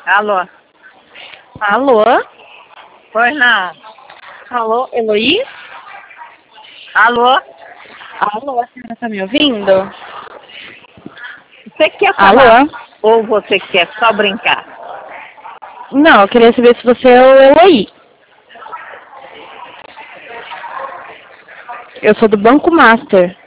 Alô? Alô? Pois não. Alô, Eloí? Alô? Alô, a senhora tá me ouvindo? Você quer falar Alô? ou você quer só brincar? Não, eu queria saber se você é o Eloí. Eu sou do Banco Master.